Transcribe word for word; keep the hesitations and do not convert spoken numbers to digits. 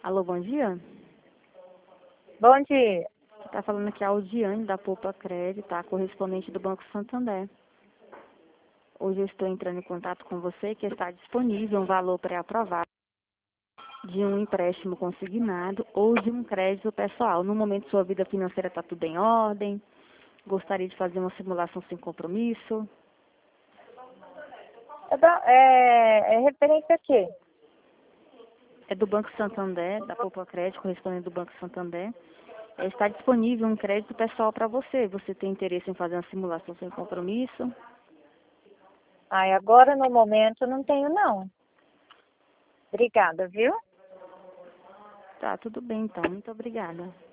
Alô, bom dia. Bom dia. Está falando aqui a Aldiane da Poupa Crédito, tá? Correspondente do Banco Santander. Hoje eu estou entrando em contato com você que está disponível um valor pré-aprovado de um empréstimo consignado ou de um crédito pessoal. No momento sua vida financeira está tudo em ordem. Gostaria de fazer uma simulação sem compromisso. É, da- é, é referente a quê? É do Banco Santander, da Poupa Crédito, correspondente do Banco Santander. É, está disponível um crédito pessoal para você. Você tem interesse em fazer uma simulação sem compromisso? Ai, agora no momento não tenho não. Obrigada, viu? Tá, tudo bem então. Muito obrigada.